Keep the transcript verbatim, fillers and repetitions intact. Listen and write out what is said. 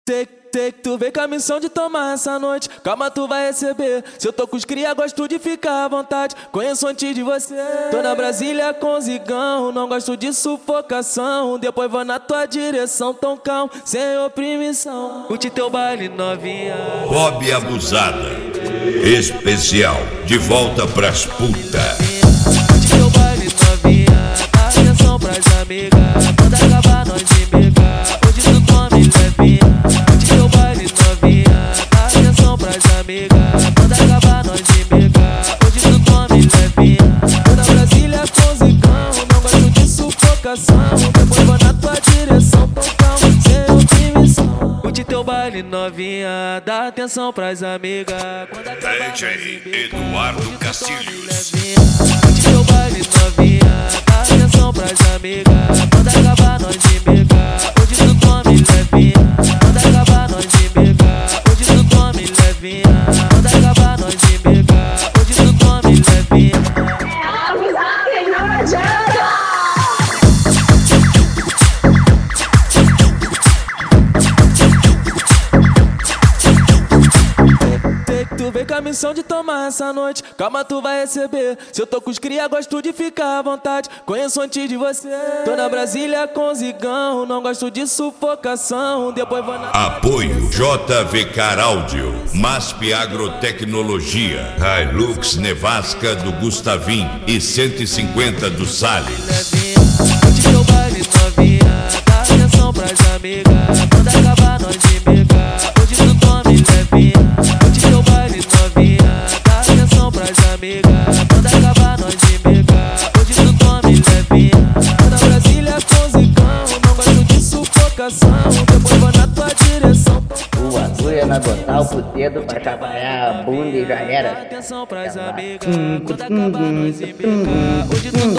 Sei, sei que tu vem com a missão de tomar essa noite. Calma, tu vai receber. Se eu tô com os cria, gosto de ficar à vontade. Conheço antes de você. Tô na Brasília com zigão, não gosto de sufocação. Depois vou na tua direção, tão calmo, sem oprimição. Curte teu baile novinha. Bob Abusada especial, de volta pras putas. Curte teu baile novinha, dá atenção pras amigas. Quando acabar nós embrigar, hoje tu tome levinha. Curte teu baile novinha, dá atenção pras amigas. Quando acabar nós embrigar, hoje tu tome levinha. Tô na Brasília com zigão, não gosto de sufocação. Depois vou na tua direção, tão calmo, sem oprimição. Curte teu baile novinha, dá atenção pras amigas. Quando acabar nós embrigar, Eduardo Castilhos. curte teu baile novinha, dá atenção pras amigas. Quando acabar nós embrigar, hoje tu tome levinha. Quando acabar nós embrigar, hoje tu tome levinha. Quando acabar nós embrigar, hoje tu tome levinha. Não adianta! Tu vem com a missão de tomar essa noite. Calma, tu vai receber. Se eu tô com os cria, gosto de ficar à vontade. Conheço antes de você. Tô na Brasília com zigão, não gosto de sufocação. Depois vou na... Apoio J V Car Áudio, MASP Agrotecnologia, Hilux Nevasca do Gustavim e cento e cinquenta do Salles. Curte teu baile novinha, dá atenção pras amigas. Quando acabar nós embrigar, hoje tu tome levinha. Curte teu baile novinha, dá atenção pras amigas. Quando acabar nós embrigar, hoje tu tome levinha. Tô na Brasília com zigão, não gosto de sufocação. Depois vou na tua direção. O agulha na botar o dedo pra trabalhar a bunda e já Dá era. atenção pras amigas. Quando acabar nós embrigar, hoje tu